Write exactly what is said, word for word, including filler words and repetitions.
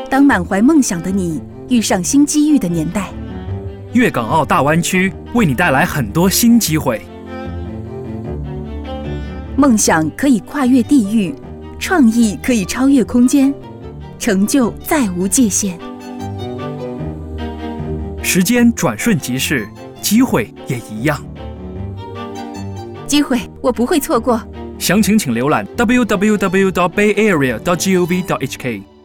当满怀梦想的你遇上新机遇的年代。 粤港澳大湾区为你带来很多新机会。 梦想可以跨越地域，创意可以超越空间，成就再无界限。 时间转瞬即逝，机会也一样。 机会我不会错过。 详情请浏览 double-u double-u double-u dot bay area dot gov dot h k。